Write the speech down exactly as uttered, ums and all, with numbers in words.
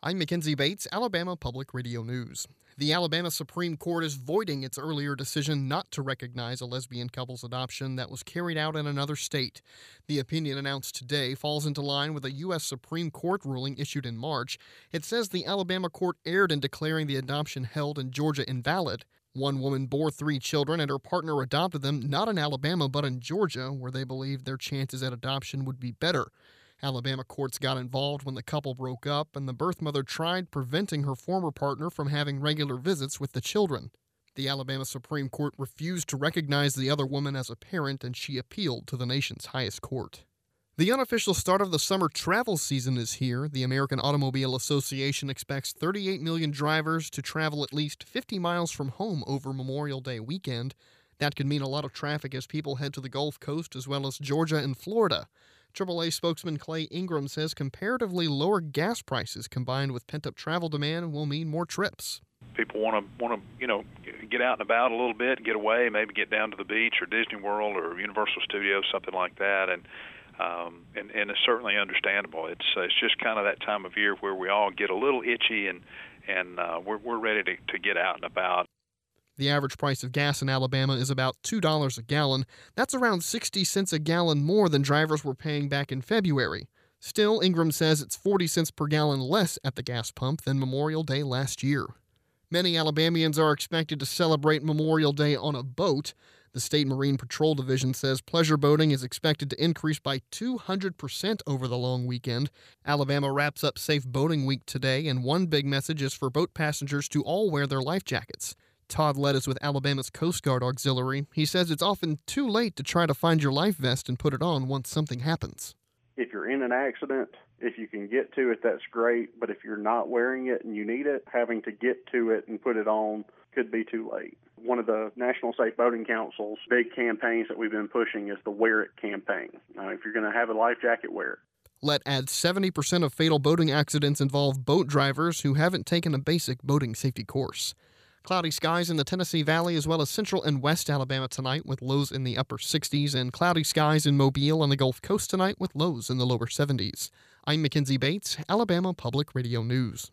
I'm Mackenzie Bates, Alabama Public Radio News. The Alabama Supreme Court is voiding its earlier decision not to recognize a lesbian couple's adoption that was carried out in another state. The opinion announced today falls into line with a U S Supreme Court ruling issued in March. It says the Alabama court erred in declaring the adoption held in Georgia invalid. One woman bore three children and her partner adopted them not in Alabama but in Georgia, where they believed their chances at adoption would be better. Alabama courts got involved when the couple broke up, and the birth mother tried preventing her former partner from having regular visits with the children. The Alabama Supreme Court refused to recognize the other woman as a parent, and she appealed to the nation's highest court. The unofficial start of the summer travel season is here. The American Automobile Association expects thirty-eight million drivers to travel at least fifty miles from home over Memorial Day weekend. That could mean a lot of traffic as people head to the Gulf Coast as well as Georgia and Florida. triple A spokesman Clay Ingram says comparatively lower gas prices combined with pent-up travel demand will mean more trips. People want to want to you know get out and about a little bit, get away, maybe get down to the beach or Disney World or Universal Studios, something like that, and um, and, and it's certainly understandable. It's uh, it's just kind of that time of year where we all get a little itchy and and uh, we're we're ready to, to get out and about. The average price of gas in Alabama is about two dollars a gallon. That's around sixty cents a gallon more than drivers were paying back in February. Still, Ingram says it's forty cents per gallon less at the gas pump than Memorial Day last year. Many Alabamians are expected to celebrate Memorial Day on a boat. The State Marine Patrol Division says pleasure boating is expected to increase by two hundred percent over the long weekend. Alabama wraps up Safe Boating Week today, and one big message is for boat passengers to all wear their life jackets. Todd Lett is with Alabama's Coast Guard Auxiliary. He says it's often too late to try to find your life vest and put it on once something happens. If you're in an accident, if you can get to it, that's great. But if you're not wearing it and you need it, having to get to it and put it on could be too late. One of the National Safe Boating Council's big campaigns that we've been pushing is the Wear It campaign. Uh, if you're going to have a life jacket, wear it. Lett adds seventy percent of fatal boating accidents involve boat drivers who haven't taken a basic boating safety course. Cloudy skies in the Tennessee Valley as well as central and west Alabama tonight with lows in the upper sixties, and cloudy skies in Mobile and the Gulf Coast tonight with lows in the lower seventies. I'm Mackenzie Bates, Alabama Public Radio News.